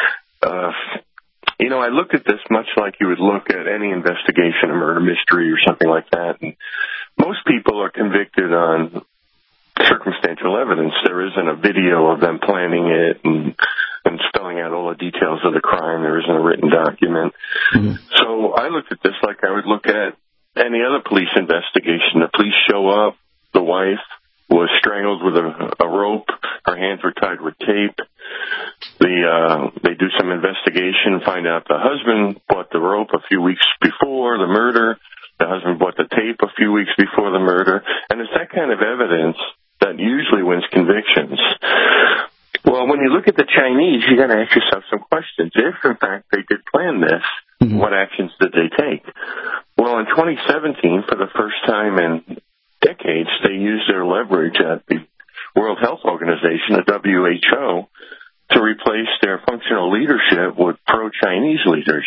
Uh, you know, I looked at this much like you would look at any investigation, a murder mystery or something like that. And most people are convicted on circumstantial evidence. There isn't a video of them planning it and, and spelling out all the details of the crime. There isn't a written document. Mm-hmm. So I looked at this like I would look at any other police investigation. The police show up. The wife was strangled with a, a rope. Her hands were tied with tape. The, uh, they do some investigation, find out the husband bought the rope a few weeks before the murder. The husband bought the tape a few weeks before the murder. And it's that kind of evidence that usually wins convictions. Well, when you look at the Chinese, you got to ask yourself some questions. If, in fact, they did plan this, mm-hmm. what actions did they take? Well, in twenty seventeen, for the first time in decades, they used their leverage at the World Health Organization, the W H O, to replace their functional leadership with pro-Chinese leaders.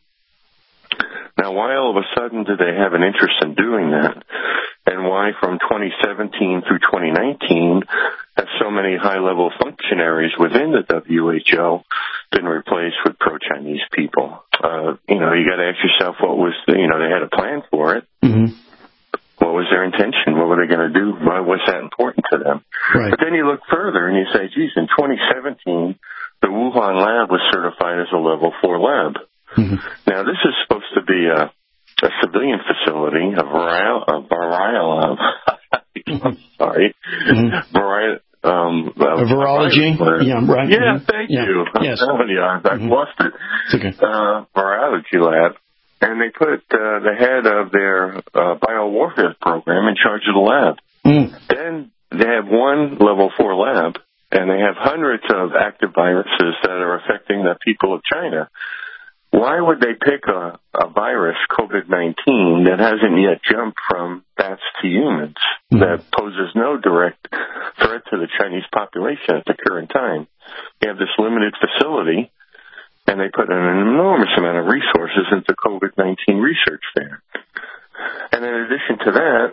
Now, why all of a sudden did they have an interest in doing that? And why from twenty seventeen through twenty nineteen have so many high-level functionaries within the W H O been replaced with pro-Chinese people? Uh, you know, you got to ask yourself what was, the, you know, they had a plan for it. Mm-hmm. What was their intention? What were they going to do? Why was that important to them? Right. But then you look further and you say, geez, in twenty seventeen, the Wuhan lab was certified as a level four lab. Mm-hmm. Now, this is supposed to be a, a civilian facility, a viral, a viral I'm sorry, mm-hmm. viral, um, a virology? A yeah, right. Yeah, mm-hmm. thank yeah. you. Yes. I'm telling you, I, I've mm-hmm. lost it. It's okay. Uh, virology lab. And they put uh, the head of their uh, biowarfare program in charge of the lab. Mm. Then they have one level four lab, and they have hundreds of active viruses that are affecting the people of China. Why would they pick a, a virus, COVID nineteen, that hasn't yet jumped from bats to humans, mm. that poses no direct threat to the Chinese population at the current time? They have this limited facility, and they put an enormous amount of resources into COVID nineteen research there. And in addition to that,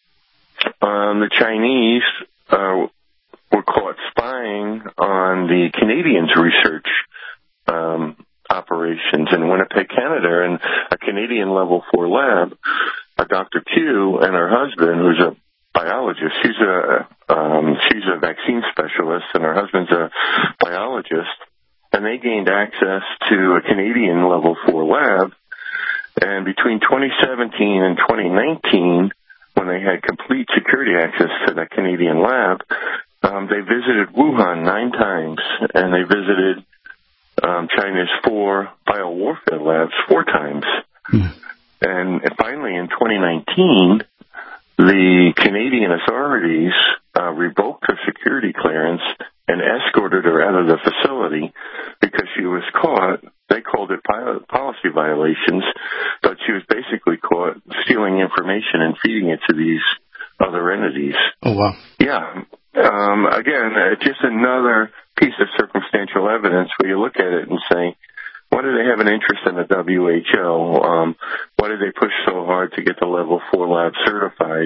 um, the Chinese uh, were caught spying on the Canadians' research um, operations in Winnipeg, Canada, and a Canadian level four lab, a Doctor Q and her husband, who's a biologist. She's a um, she's a vaccine specialist, and her husband's a biologist. And they gained access to a Canadian level four lab. And between twenty seventeen and twenty nineteen, when they had complete security access to that Canadian lab, um, they visited Wuhan nine times, and they visited um, China's four biowarfare labs four times. Mm. And finally, in twenty nineteen, the Canadian authorities uh, revoked her security clearance and escorted her out of the facility because she was caught. They called it policy violations, but she was basically caught stealing information and feeding it to these other entities. Oh, wow. Yeah. Um, again, uh, just another piece of circumstantial evidence where you look at it and say, why do they have an interest in the W H O? Um, why do they push so hard to get the level four lab certified?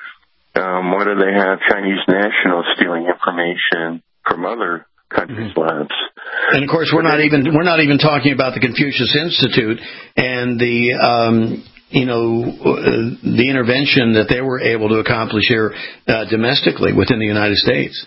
Um, why do they have Chinese nationals stealing information from other countries' mm-hmm. labs? And of course, we're not even we're not even talking about the Confucius Institute and the um, you know uh, the intervention that they were able to accomplish here uh, domestically within the United States.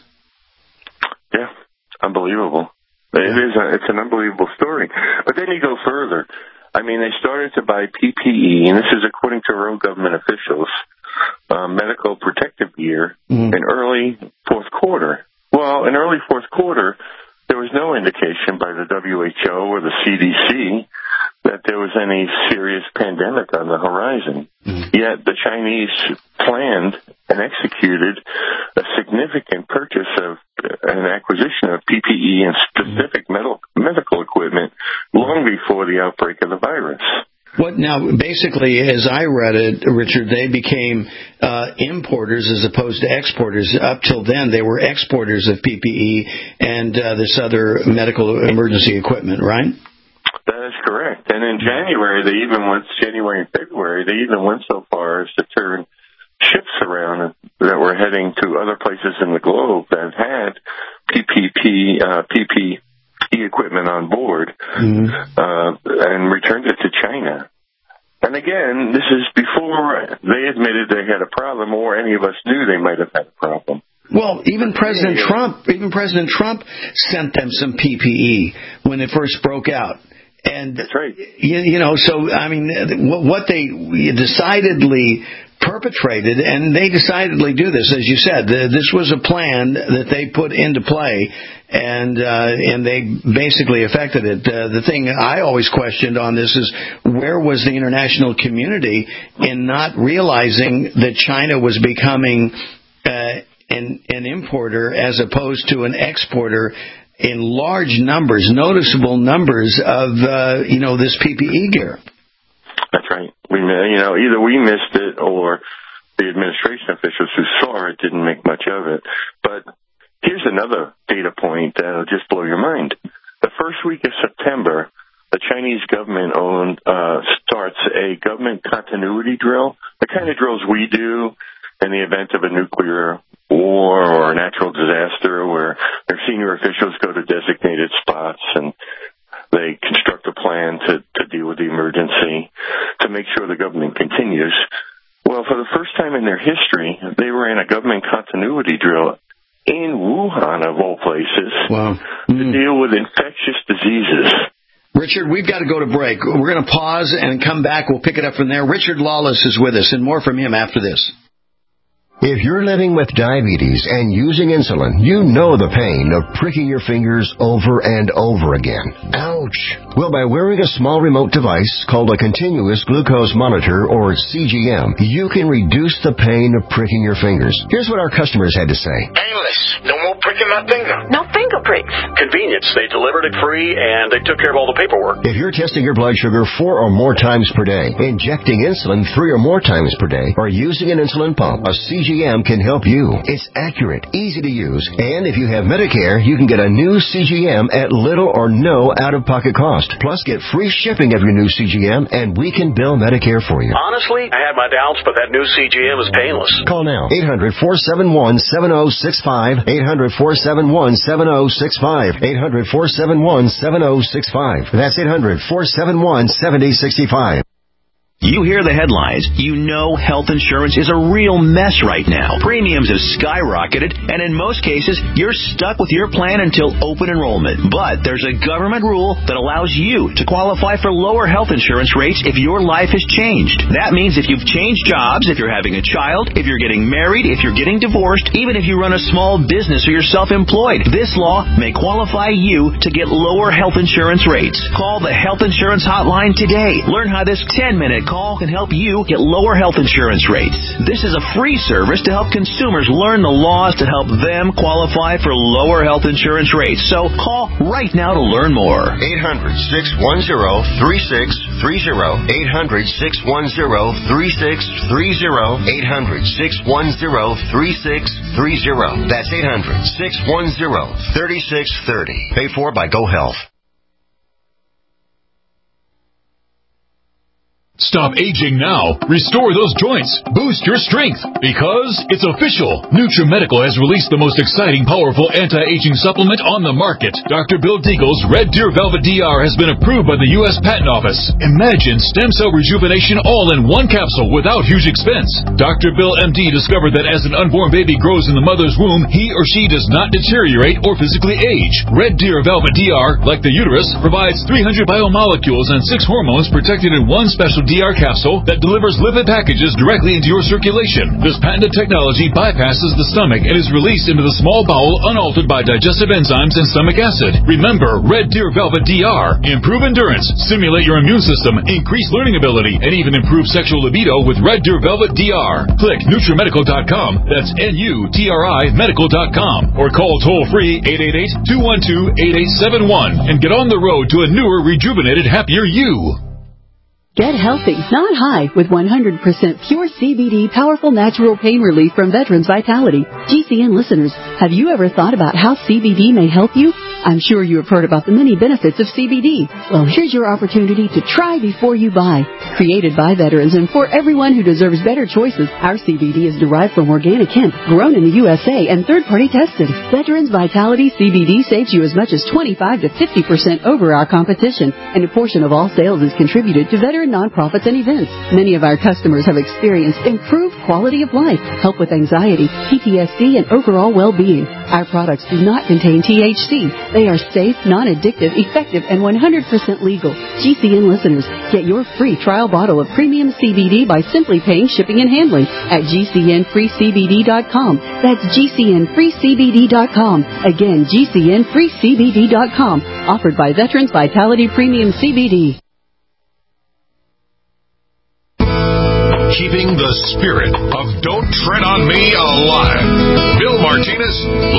Yeah, unbelievable. It is. A, it's an unbelievable story. But then you go further. I mean, they started to buy P P E, and this is according to rural government officials, uh, medical protective gear mm-hmm. in early fourth quarter. Well, in early fourth quarter, there was no indication by the W H O or the C D C that there was any serious pandemic on the horizon. Mm-hmm. Yet the Chinese planned and executed a significant purchase of an acquisition of P P E and specific mm-hmm. medical, medical equipment long before the outbreak of the virus. What now? Basically, as I read it, Richard, they became uh, importers as opposed to exporters. Up till then, they were exporters of P P E and uh, this other medical emergency equipment, right? That is correct. And in January, they even went January and February. They even went so far as to turn ships around that were heading to other places in the globe that had P P P, uh, P P E equipment on board, mm-hmm. uh, and returned it to China. And again, this is before they admitted they had a problem, or any of us knew they might have had a problem. Well, even President yeah. Trump, even President Trump sent them some P P E when it first broke out. And that's right. You, you know, so I mean, what they decidedly perpetrated, and they decidedly do this, as you said. This was a plan that they put into play, and uh, and they basically affected it. Uh, the thing I always questioned on this is, where was the international community in not realizing that China was becoming uh, an, an importer as opposed to an exporter in large numbers, noticeable numbers of uh, you know this P P E gear. That's right. We, you know, either we missed it or the administration officials who saw it didn't make much of it. But here's another data point that'll just blow your mind. The first week of September, the Chinese government owned, uh, starts a government continuity drill, the kind of drills we do in the event of a nuclear war or a natural disaster, where their senior officials go to designated spots and they construct a plan to, to deal with the emergency, to make sure the government continues. Well, for the first time in their history, they were in a government continuity drill in Wuhan, of all places, wow. to mm. deal with infectious diseases. Richard, we've got to go to break. We're going to pause and come back. We'll pick it up from there. Richard Lawless is with us, and more from him after this. If you're living with diabetes and using insulin, you know the pain of pricking your fingers over and over again. Ouch! Well, by wearing a small remote device called a continuous glucose monitor, or C G M, you can reduce the pain of pricking your fingers. Here's what our customers had to say. Painless. No more pricking my finger. No finger pricks. Convenience. They delivered it free, and they took care of all the paperwork. If you're testing your blood sugar four or more times per day, injecting insulin three or more times per day, or using an insulin pump, a C G M can help you. It's accurate, easy to use, and if you have Medicare, you can get a new C G M at little or no out-of-pocket cost. Plus, get free shipping of your new C G M, and we can bill Medicare for you. Honestly, I had my doubts, but that new C G M is painless. Call now. eight hundred, four seven one, seven oh six five. eight hundred, four seven one, seven oh six five. eight hundred, four seven one, seven oh six five. That's eight hundred, four seven one, seven oh six five. You hear the headlines. You know health insurance is a real mess right now. Premiums have skyrocketed, and in most cases, you're stuck with your plan until open enrollment. But there's a government rule that allows you to qualify for lower health insurance rates if your life has changed. That means if you've changed jobs, if you're having a child, if you're getting married, if you're getting divorced, even if you run a small business or you're self-employed, this law may qualify you to get lower health insurance rates. Call the Health Insurance Hotline today. Learn how this ten-minute call can help you get lower health insurance rates. This is a free service to help consumers learn the laws to help them qualify for lower health insurance rates. So call right now to learn more. eight hundred, six one zero, three six three zero. eight hundred, six one zero, three six three zero. eight hundred, six one zero, three six three zero. That's eight hundred, six one zero, three six three zero. Paid for by Go Health. Stop aging now. Restore those joints. Boost your strength. Because it's official. NutriMedical has released the most exciting, powerful anti-aging supplement on the market. Doctor Bill Deagle's Red Deer Velvet D R has been approved by the U S Patent Office. Imagine stem cell rejuvenation all in one capsule without huge expense. Doctor Bill M D discovered that as an unborn baby grows in the mother's womb, he or she does not deteriorate or physically age. Red Deer Velvet D R, like the uterus, provides three hundred biomolecules and six hormones protected in one special D R capsule that delivers lipid packages directly into your circulation. This patented technology bypasses the stomach and is released into the small bowel unaltered by digestive enzymes and stomach acid. Remember, Red Deer Velvet D R. Improve endurance, stimulate your immune system, increase learning ability, and even improve sexual libido with Red Deer Velvet D R. Click NutriMedical dot com. That's N U T R I Medical dot com. Or call toll-free eight eight eight, two one two, eight eight seven one and get on the road to a newer, rejuvenated, happier you. Get healthy, not high, with one hundred percent pure C B D powerful natural pain relief from Veterans Vitality. G C N listeners, have you ever thought about how C B D may help you? I'm sure you have heard about the many benefits of C B D. Well, here's your opportunity to try before you buy. Created by veterans and for everyone who deserves better choices, our C B D is derived from organic hemp, grown in the U S A, and third-party tested. Veterans Vitality C B D saves you as much as twenty-five to fifty percent over our competition, and a portion of all sales is contributed to veteran nonprofits and events. Many of our customers have experienced improved quality of life, help with anxiety, P T S D, and overall well-being. Our products do not contain T H C. They are safe, non-addictive, effective, and one hundred percent legal. G C N listeners, get your free trial bottle of premium C B D by simply paying shipping and handling at G C N free C B D dot com. That's G C N free C B D dot com. Again, G C N free C B D dot com. Offered by Veterans Vitality Premium C B D. Keeping the spirit of Don't Tread on Me alive. Bill Martinez,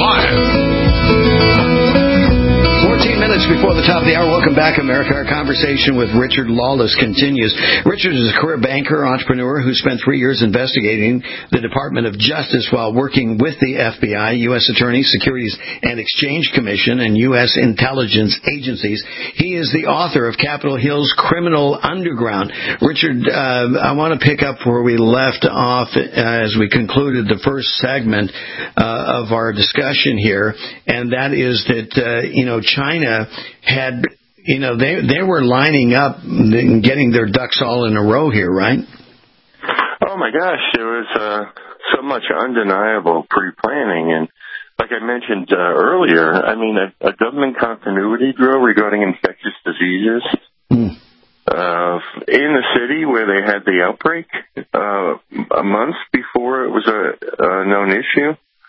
live. fourteen minutes before the top of the hour. Welcome back, America. Our conversation with Richard Lawless continues. Richard is a career banker, entrepreneur who spent three years investigating the Department of Justice while working with the F B I, U S Attorney, Securities and Exchange Commission, and U S intelligence agencies. He is the author of Capitol Hill's Criminal Underground. Richard, uh, I want to pick up where we left off as we concluded the first segment uh, of our discussion here, and that is that, uh, you know, China had, you know, they they were lining up and getting their ducks all in a row here, right? Oh my gosh, there was uh, so much undeniable pre-planning, and like I mentioned uh, earlier, I mean, a, a government continuity drill regarding infectious diseases mm. uh, in the city where they had the outbreak uh, a month before it was a, a known issue.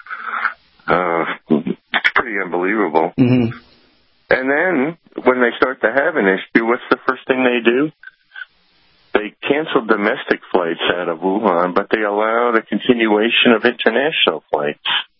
Uh, it's pretty unbelievable. Mm-hmm. And then, when they start to have an issue, what's the first thing they do? They cancel domestic flights out of Wuhan, but they allow the continuation of international flights.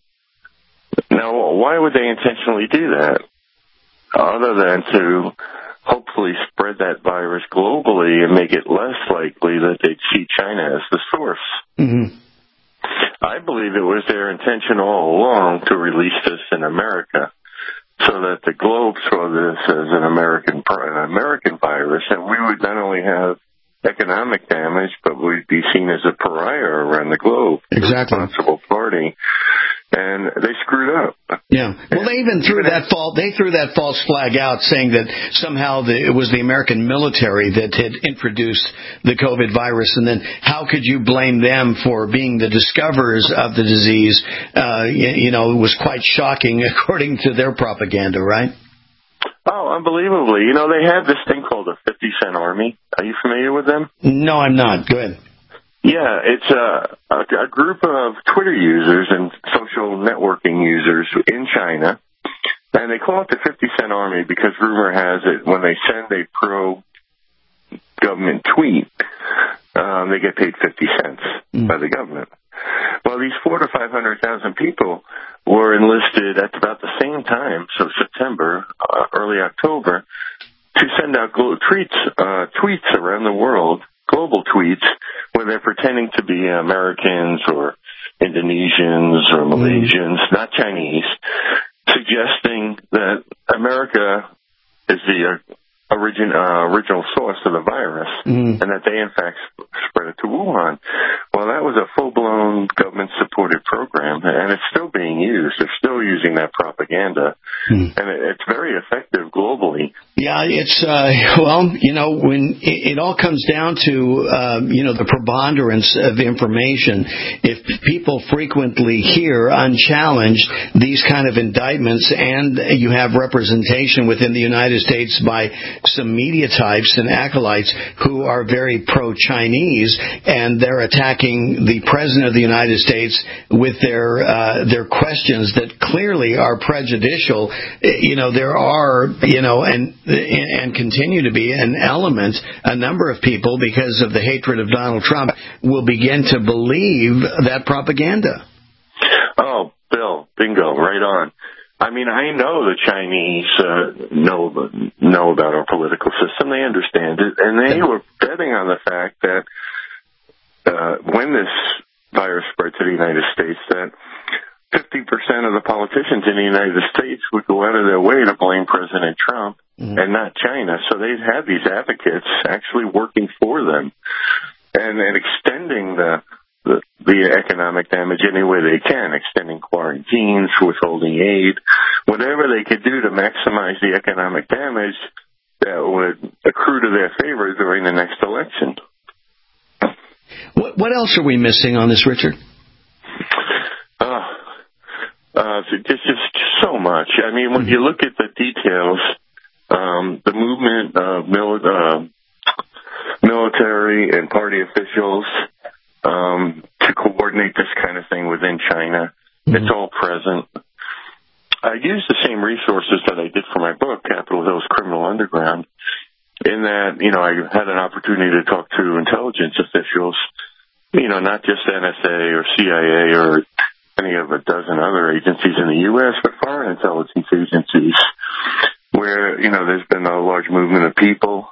Now, why would they intentionally do that? Other than to hopefully spread that virus globally and make it less likely that they'd see China as the source. Mm-hmm. I believe it was their intention all along to release this in America, so that the globe saw this as an American an American virus, and we would not only have economic damage, but we'd be seen as a pariah around the globe. Exactly. Responsible party. And they screwed up. Yeah. Well, they even threw that fault. They threw that false flag out, saying that somehow the, it was the American military that had introduced the COVID virus, and then how could you blame them for being the discoverers of the disease? Uh, you, you know, it was quite shocking, according to their propaganda, right? Oh, unbelievably. You know, they had this thing called the fifty cent Army. Are you familiar with them? No, I'm not. Go ahead. Yeah, it's a, a, a group of Twitter users and social networking users in China, and they call it the fifty cent Army because rumor has it when they send a pro-government tweet, um, they get paid fifty cents mm. by the government. Well, these four to five hundred thousand people were enlisted at about the same time, so September, uh, early October, to send out glo- tweets, uh, tweets around the world, global tweets, where they're pretending to be Americans or Indonesians or Malaysians, mm. not Chinese, suggesting that America is the uh, origin, uh, original source of the virus. mm. and that they, in fact, spread it to Wuhan. Well, that was a full-blown government-supported program, and it's still being used. They're still using that propaganda, mm. and it's very effective globally. Yeah, it's, uh, well, you know, when it, it all comes down to, uh, you know, the preponderance of information, if people frequently hear unchallenged these kind of indictments, and you have representation within the United States by some media types and acolytes who are very pro-Chinese, and they're attacking the President of the United States with their, uh, their questions that clearly are prejudicial, you know, there are, you know, and and continue to be an element, a number of people, because of the hatred of Donald Trump, will begin to believe that propaganda. Oh, Bill, bingo, right on. I mean, I know the Chinese uh, know know about our political system. They understand it, and they were betting on the fact that uh, when this virus spread to the United States, that fifty percent of the politicians in the United States would go out of their way to blame President Trump mm-hmm. and not China. So they've had these advocates actually working for them and, and extending the, the the economic damage any way they can, extending quarantines, withholding aid, whatever they could do to maximize the economic damage that would accrue to their favor during the next election. What, what else are we missing on this, Richard? Uh, uh, just, just so much. I mean, when you look at the details, um, the movement of mil- uh, military and party officials um, to coordinate this kind of thing within China, mm-hmm. it's all present. I used the same resources that I did for my book, Capitol Hill's Criminal Underground, in that, you know, I had an opportunity to talk to intelligence officials, you know, not just N S A or C I A or any of a dozen other agencies in the U S, but foreign intelligence agencies, where, you know, there's been a large movement of people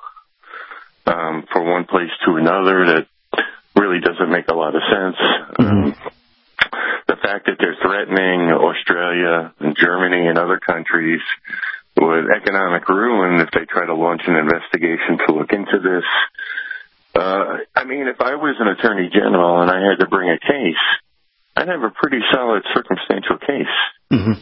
um, from one place to another that really doesn't make a lot of sense. Mm-hmm. Um, the fact that they're threatening Australia and Germany and other countries with economic ruin if they try to launch an investigation to look into this. Uh, I mean, if I was an attorney general and I had to bring a case, I'd have a pretty solid circumstantial case. Mm-hmm.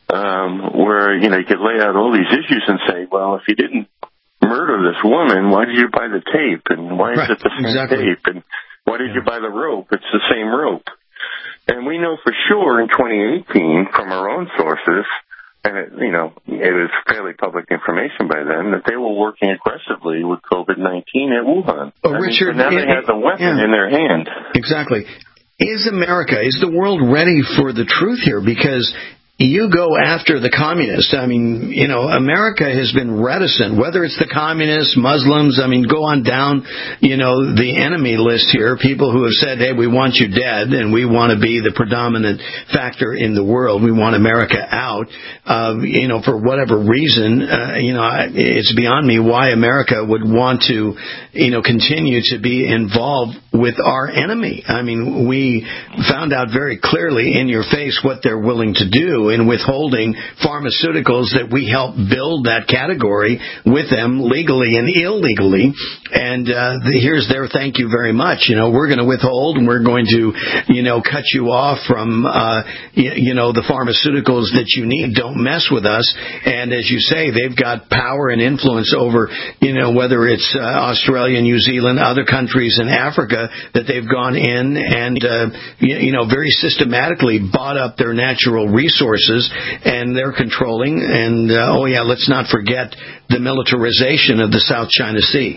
Um, where, you know, you could lay out all these issues and say, well, if you didn't murder this woman, why did you buy the tape? And why is right. it the same exactly. tape? And why did yeah. you buy the rope? It's the same rope. And we know for sure in twenty eighteen from our own sources, and it, you know, it was fairly public information by then, that they were working aggressively with COVID nineteen at Wuhan. Oh, I Richard, mean, so now it, they have the weapon yeah. in their hand. Exactly. Is America, is the world ready for the truth here? Because you go after the communists. I mean, you know, America has been reticent, whether it's the communists, Muslims, I mean, go on down, you know, the enemy list here, people who have said, hey, we want you dead and we want to be the predominant factor in the world. We want America out. Uh, you know, for whatever reason, uh, you know, it's beyond me why America would want to, you know, continue to be involved with our enemy. I mean, we found out very clearly in your face what they're willing to do in withholding pharmaceuticals that we help build that category with them legally and illegally. And uh, the, here's their thank you very much. You know, we're going to withhold and we're going to, you know, cut you off from, uh, you, you know, the pharmaceuticals that you need. Don't mess with us. And as you say, they've got power and influence over, you know, whether it's uh, Australia, New Zealand, other countries in Africa that they've gone in and, uh, you, you know, very systematically bought up their natural resources. And they're controlling, and uh, oh yeah, let's not forget the militarization of the South China Sea.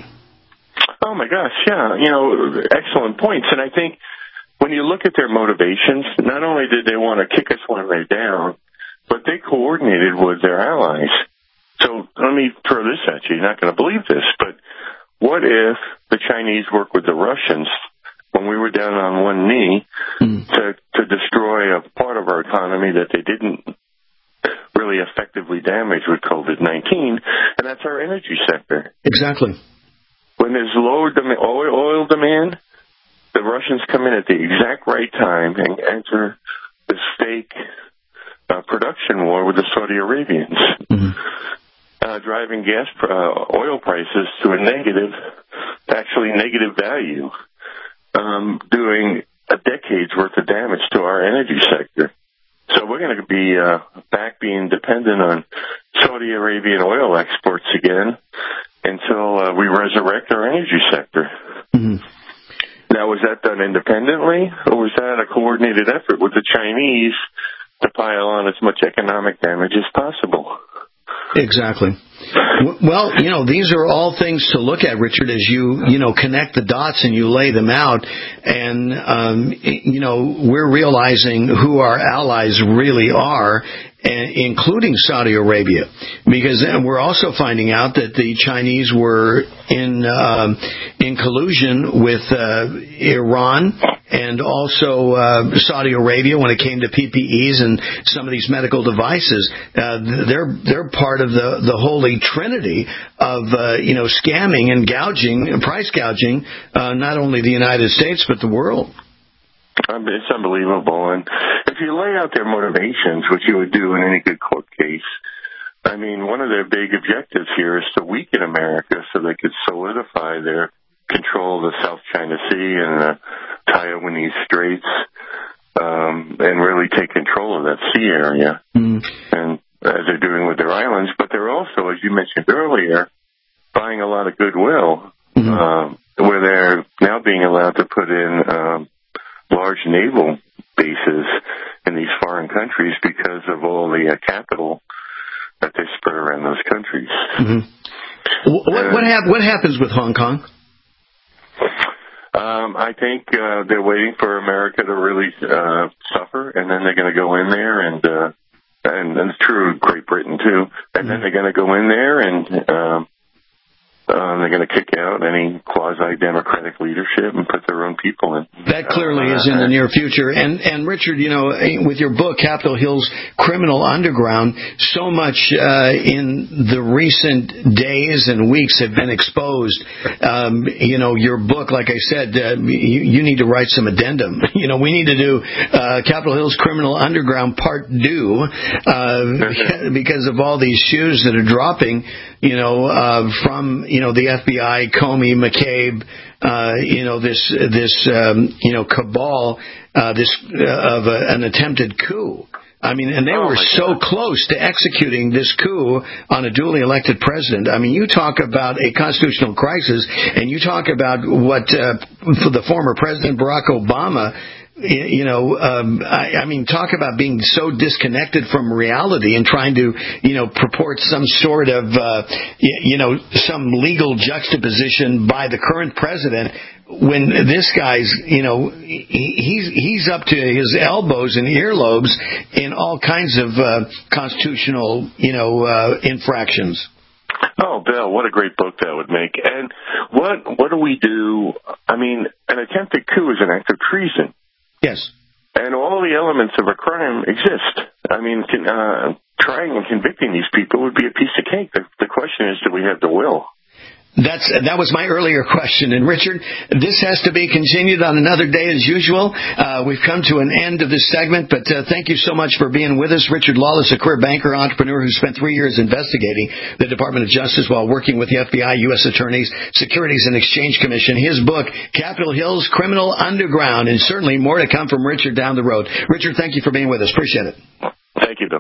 Oh my gosh, yeah, you know, excellent points. And I think when you look at their motivations, not only did they want to kick us one way down, but they coordinated with their allies. So let me throw this at you. You're not going to believe this, but what if the Chinese work with the Russians when we were down on one knee mm. to, to destroy a part of our economy that they didn't really effectively damage with COVID nineteen, and that's our energy sector. Exactly. When there's low dem- oil, oil demand, the Russians come in at the exact right time and enter this fake uh, production war with the Saudi Arabians, mm-hmm. uh, driving gas uh, oil prices to a negative actually negative value, um, doing a decade's worth of damage to our energy sector. So we're going to be uh, back being dependent on Saudi Arabian oil exports again until uh, we resurrect our energy sector. Mm-hmm. Now, was that done independently, or was that a coordinated effort with the Chinese to pile on as much economic damage as possible? Exactly. Well, you know, these are all things to look at, Richard, as you, you know, connect the dots and you lay them out. And, um, you know, we're realizing who our allies really are, including Saudi Arabia, because we're also finding out that the Chinese were in uh, in collusion with uh, Iran and also uh, Saudi Arabia when it came to P P Es and some of these medical devices. Uh, they're they're part of the the holy trinity of uh, you know scamming and gouging, price gouging, uh, not only the United States but the world. It's unbelievable. And if you lay out their motivations, which you would do in any good court case, I mean, one of their big objectives here is to weaken America so they could solidify their control of the South China Sea and the Taiwanese Straits, um, and really take control of that sea area. Mm. And as they're doing with their islands, but they're also, as you mentioned earlier, buying a lot of goodwill, mm-hmm. um, where they're now being allowed to put in um, large naval bases in these foreign countries because of all the uh, capital that they spread around those countries. Mm-hmm. What what, hap- what happens with Hong Kong? Um, I think uh, they're waiting for America to really uh, suffer, and then they're going to go in there and uh, and, and it's true of Great Britain too. And mm-hmm. then they're going to go in there and um, uh, they're going to kick out any quasi-democratic leadership and put their own people in. That clearly uh, is in the near future. And, and Richard, you know, with your book, Capitol Hill's Criminal Underground, so much uh, in the recent days and weeks have been exposed. Um, you know, your book, like I said, uh, you, you need to write some addendum. You know, we need to do uh, Capitol Hill's Criminal Underground Part Two uh, because of all these shoes that are dropping, you know, uh, from, you know, the F B I, Comey, McCabe, uh, you know, this, this, um, you know, cabal, uh, this, uh, of a, an attempted coup. I mean, and they oh were so God. close to executing this coup on a duly elected president. I mean, you talk about a constitutional crisis, and you talk about what, uh, for the former President Barack Obama, you know, um, I, I mean, talk about being so disconnected from reality and trying to, you know, purport some sort of, uh, you know, some legal juxtaposition by the current president when this guy's, you know, he, he's he's up to his elbows and earlobes in all kinds of uh, constitutional, you know, uh, infractions. Oh, Bill, what a great book that would make. And what what do we do? I mean, an attempted coup is an act of treason. Yes. And all the elements of a crime exist. I mean, can, uh, trying and convicting these people would be a piece of cake. The, the question is, do we have the will? That's that was my earlier question. And Richard, this has to be continued on another day as usual. Uh, we've come to an end of this segment, but uh, thank you so much for being with us. Richard Lawless, a career banker, entrepreneur who spent three years investigating the Department of Justice while working with the F B I, U S attorneys, Securities and Exchange Commission. His book, Capitol Hill's Criminal Underground, and certainly more to come from Richard down the road. Richard, thank you for being with us. Appreciate it. Thank you, Bill.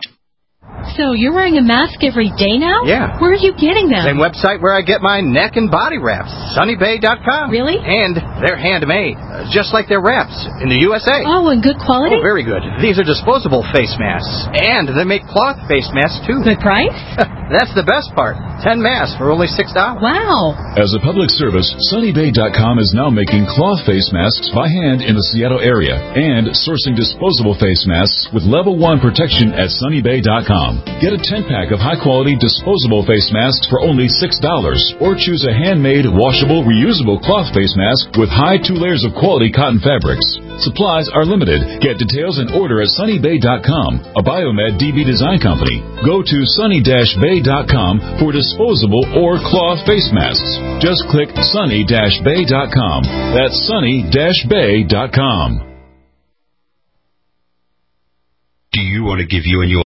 So you're wearing a mask every day now? Yeah. Where are you getting them? Same website where I get my neck and body wraps, sunny bay dot com. Really? And they're handmade, uh, just like their wraps in the U S A. Oh, and good quality? Oh, very good. These are disposable face masks. And they make cloth face masks, too. Good price? That's the best part. Ten masks for only six dollars. Wow. As a public service, sunny bay dot com is now making cloth face masks by hand in the Seattle area and sourcing disposable face masks with level one protection at sunny bay dot com. Get a ten-pack of high-quality disposable face masks for only six dollars, or choose a handmade, washable, reusable cloth face mask with high two layers of quality cotton fabrics. Supplies are limited. Get details and order at sunny bay dot com, a Biomed D B design company. Go to sunny bay dot com for disposable or cloth face masks. Just click sunny bay dot com. That's sunny bay dot com. Do you want to give you and your